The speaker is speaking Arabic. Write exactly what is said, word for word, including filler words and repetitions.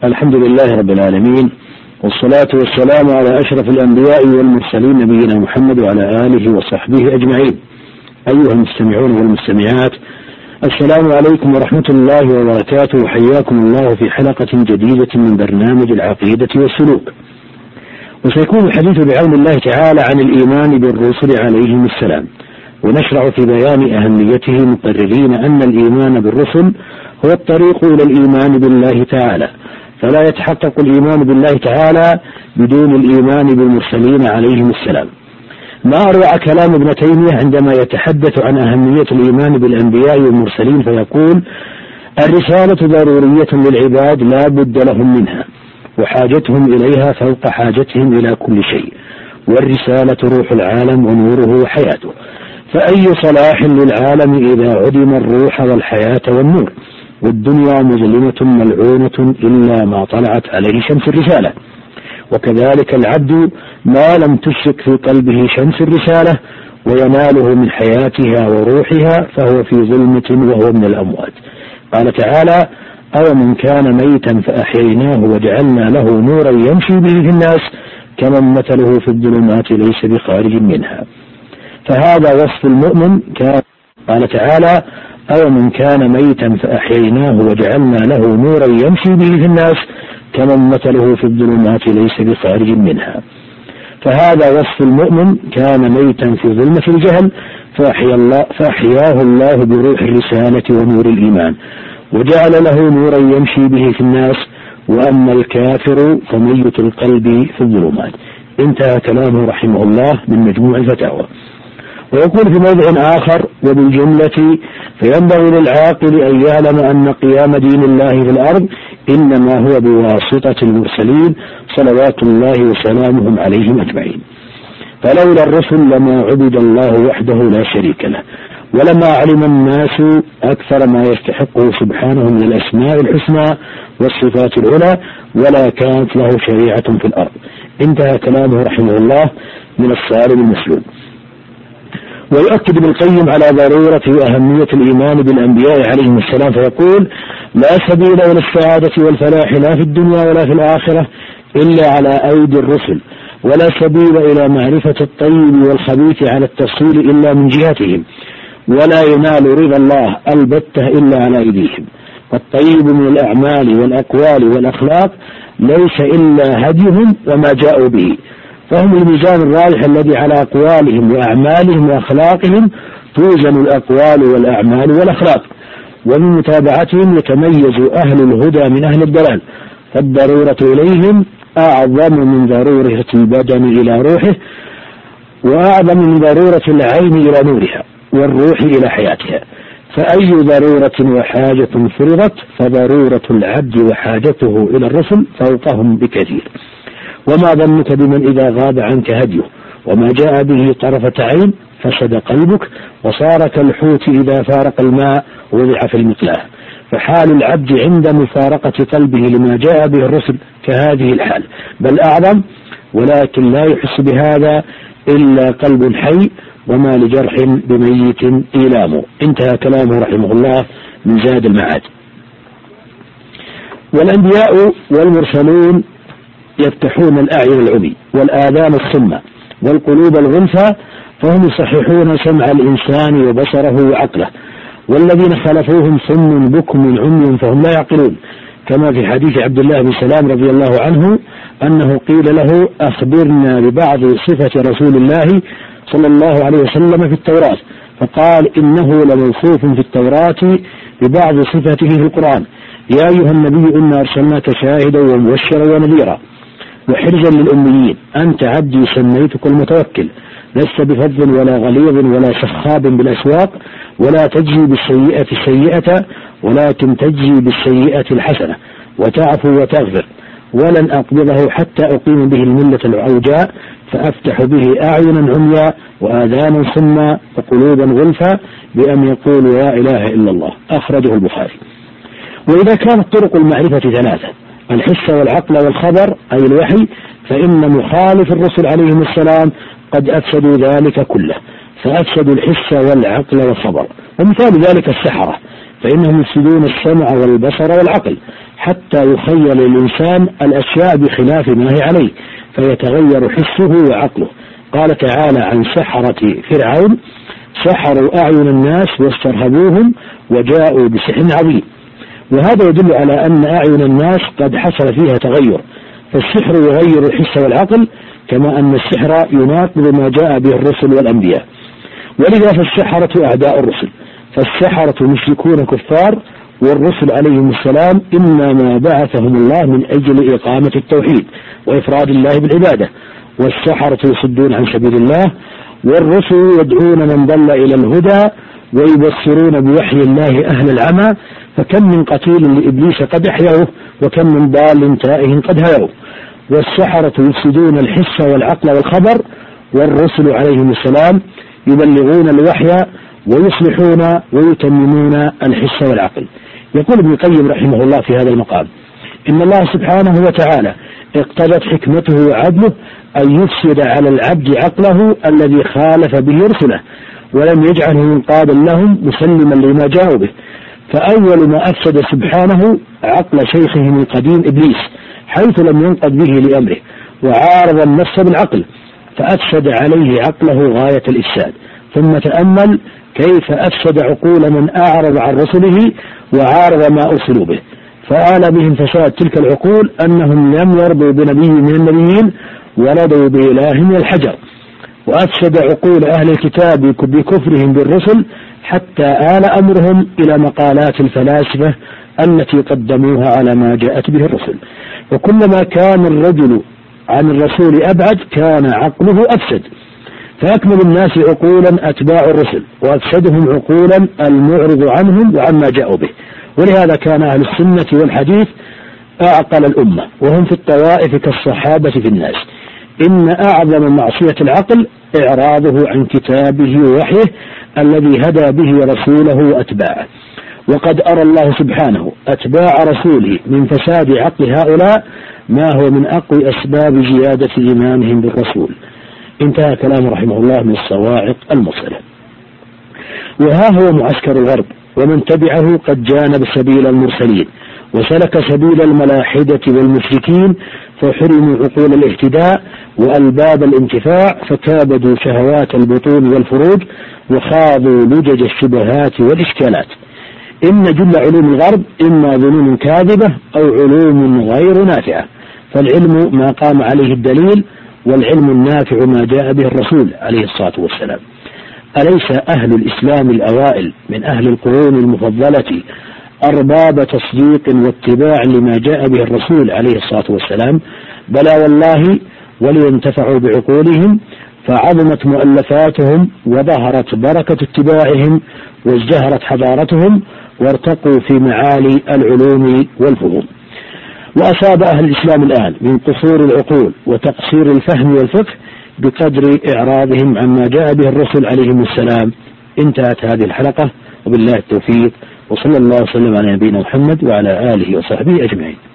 الحمد لله رب العالمين، والصلاة والسلام على أشرف الأنبياء والمرسلين نبينا محمد وعلى آله وصحبه أجمعين. أيها المستمعون والمستمعات، السلام عليكم ورحمة الله وبركاته، وحياكم الله في حلقة جديدة من برنامج العقيدة والسلوك. وسيكون الحديث بعون الله تعالى عن الإيمان بالرسل عليهم السلام، ونشرع في بيان أهميته مقررين أن الإيمان بالرسل هو الطريق إلى الإيمان بالله تعالى، فلا يتحقق الإيمان بالله تعالى بدون الإيمان بالمرسلين عليهم السلام. ما أروع كلام ابن تيمية عندما يتحدث عن أهمية الإيمان بالأنبياء والمرسلين فيقول: الرسالة ضرورية للعباد لا بد لهم منها، وحاجتهم إليها فوق حاجتهم إلى كل شيء، والرسالة روح العالم ونوره وحياته، فأي صلاح للعالم إذا عدم الروح والحياة والنور، والدنيا مظلمة ملعونة إلا ما طلعت عليه شمس الرسالة. وكذلك العبد ما لم تشرك في قلبه شمس الرسالة ويناله من حياتها وروحها فهو في ظلمة وهو من الأموات. قال تعالى: أو من كان ميتا فأحييناه وجعلنا له نورا يمشي به في الناس كمن مثله في الظلمات ليس بخارج منها. فهذا وصف المؤمن. كان قال تعالى: أو من كان ميتا فأحييناه وجعلنا له نورا يمشي به في الناس كمن مثله في الظلمات ليس بخارج منها. فهذا وصف المؤمن: كان ميتا في ظلمة الجهل فأحيا الله فأحياه الله بروح الرسالة ونور الإيمان وجعل له نورا يمشي به في الناس. وأما الكافر فميت القلب في الظلمات. انتهى كلامه رحمه الله من مجموع الفتاوى. ويقول في موضع آخر: وبالجملة فينبغي للعاقل أن يعلم أن قيام دين الله في الأرض إنما هو بواسطة المرسلين صلوات الله وسلامهم عليهم أجمعين. فلولا الرسل لما عبد الله وحده لا شريك له، ولما علم الناس أكثر ما يستحقه سبحانه من الأسماء الحسنى والصفات العلى، ولا كانت له شريعة في الأرض. انتهى كلامه رحمه الله من الصارم المسلول. ويؤكد ابن القيم على ضرورة وأهمية الإيمان بالأنبياء عليهم السلام فيقول: لا سبيل إلى السعادة والفلاح لا في الدنيا ولا في الآخرة إلا على أيدي الرسل، ولا سبيل إلى معرفة الطيب والخبيث على التفصيل إلا من جهتهم، ولا ينال رضا الله البتة إلا على أيديهم. والطيب من الأعمال والأقوال والأخلاق ليس إلا هديهم وما جاءوا به، فهم الميزان الراجح الذي على أقوالهم وأعمالهم وأخلاقهم توزن الأقوال والأعمال والأخلاق، ومن متابعتهم يتميز أهل الهدى من أهل الضلال، فالضرورة إليهم أعظم من ضرورة البدن إلى روحه، وأعظم من ضرورة العين إلى نورها، والروح إلى حياتها. فأي ضرورة وحاجة فرضت فضرورة العبد وحاجته إلى الرسل فوقهم بكثير. وما ظنك بمن إذا غاب عنك هديه وما جاء به طرفة عين فسد قلبك وصار كالحوت إذا فارق الماء وضع في المقلاة. فحال العبد عند مفارقة قلبه لما جاء به الرسل كهذه الحال، بل أعظم، ولكن لا يحس بهذا إلا قلب حي، وما لجرح بميت إيلامه. انتهى كلامه رحمه الله من زاد المعاد. والأنبياء والمرسلون يفتحون الأعين العمي والآذان الصمة والقلوب الغلفة، فهم يصححون سمع الإنسان وبصره وعقله، والذين خلفوهم صم بكم عمي فهم لا يعقلون. كما في حديث عبد الله بن سلام رضي الله عنه أنه قيل له: أخبرنا ببعض صفة رسول الله صلى الله عليه وسلم في التوراة، فقال: إنه لموصوف في التوراة ببعض صفته في القرآن. يا أيها النبي إنا أرسلناك شاهدا ومبشرا ونذيرا وحرزا للأميين، أنت عبدي سميتك المتوكل، لست بفظ ولا غليظ ولا سخاب بالأسواق، ولا تجزي بالسيئة السيئة ولكن تجزي بالسيئة الحسنة، وتعفو وتغفر، ولن أقبضه حتى أقيم به الملة العوجاء، فأفتح به أعينا عمياء وآذانا صما وقلوبا غلفا بأن يقولوا لا إله إلا الله. أخرجه البخاري. وإذا كانت طرق المعرفة ثلاثة: الحس والعقل والخبر أي الوحي، فإن مخالف الرسل عليهم السلام قد أفسدوا ذلك كله، فأفسدوا الحس والعقل والخبر. ومثال ذلك السحرة، فإنهم يفسدون السمع والبصر والعقل، حتى يخيل الإنسان الأشياء بخلاف ما هي عليه فيتغير حسه وعقله. قال تعالى عن سحرة فرعون: سحروا أعين الناس واسترهبوهم وجاءوا بسحر عظيم. وهذا يدل على أن أعين الناس قد حصل فيها تغير، فالسحر يغير الحس والعقل، كما أن السحر يناقض ما جاء به الرسل والأنبياء. ولذا فالسحرة أعداء الرسل، فالسحرة مشركون كفار، والرسل عليهم السلام إنما بعثهم الله من أجل إقامة التوحيد وإفراد الله بالعبادة، والسحرة يصدون عن سبيل الله، والرسل يدعون من ضل إلى الهدى ويبصرون بوحي الله أهل العمى، فكم من قتيل لإبليس قد أحيوه وكم من ضال تائه قد هيوه. والسحرة يفسدون الحس والعقل والخبر، والرسل عليهم السلام يبلغون الوحي ويصلحون ويتممون الحس والعقل. يقول ابن القيم رحمه الله في هذا المقام: إن الله سبحانه وتعالى اقتضت حكمته وعدله أن يفسد على العبد عقله الذي خالف به رسله، ولم يجعله منقادا لهم مسلما لما جاءوا به. فأول ما أفسد سبحانه عقل شيخهم القديم إبليس، حيث لم ينقض به لأمره، وعارض النفس بالعقل فأفسد عليه عقله غاية الإفساد. ثم تأمل كيف أفسد عقول من أعرض عن رسله وعارض ما أرسلوا به، فآل بهم فساد تلك العقول أنهم لم يرضوا بنبي من النبيين ورضوا بإله من الحجر. وأفسد عقول أهل الكتاب بكفرهم بالرسل حتى آل أمرهم إلى مقالات الفلاسفة التي قدموها على ما جاءت به الرسل. وكلما كان الرجل عن الرسول أبعد كان عقله أفسد، فأكمل الناس عقولا أتباع الرسل، وأفسدهم عقولا المعرض عنهم وعما جاءوا به. ولهذا كان أهل السنة والحديث أعقل الأمة، وهم في الطوائف كالصحابة في الناس. إن أعظم معصية العقل إعراضه عن كتابه ووحيه الذي هدى به رسوله وأتباعه. وقد أرى الله سبحانه أتباع رسوله من فساد عقل هؤلاء ما هو من أقوى أسباب زيادة إيمانهم بالرسول. انتهى كلام رحمه الله من الصواعق المرسلة. وها هو معسكر الغرب ومن تبعه قد جانب سبيل المرسلين وسلك سبيل الملاحدة والمشركين، فحرموا عقول الاهتداء وألباب الانتفاع، فكابدوا شهوات البطون والفروج وخاضوا لجج الشبهات والإشكالات. إن جل علوم الغرب إما ظنون كاذبة أو علوم غير نافعة، فالعلم ما قام عليه الدليل، والعلم النافع ما جاء به الرسول عليه الصلاة والسلام. أليس أهل الإسلام الأوائل من أهل القرون المفضلة أرباب تصديق واتباع لما جاء به الرسول عليه الصلاة والسلام؟ بلى والله، ولينتفعوا بعقولهم، فعظمت مؤلفاتهم وظهرت بركة اتباعهم وازدهرت حضارتهم وارتقوا في معالي العلوم والفضول. وأصاب أهل الإسلام الآن من قصور العقول وتقصير الفهم والفقه بقدر إعراضهم عما جاء به الرسل عليهم السلام. انتهت هذه الحلقة، وبالله التوفيق، وصلى الله وسلم على نبينا محمد وعلى آله وصحبه أجمعين.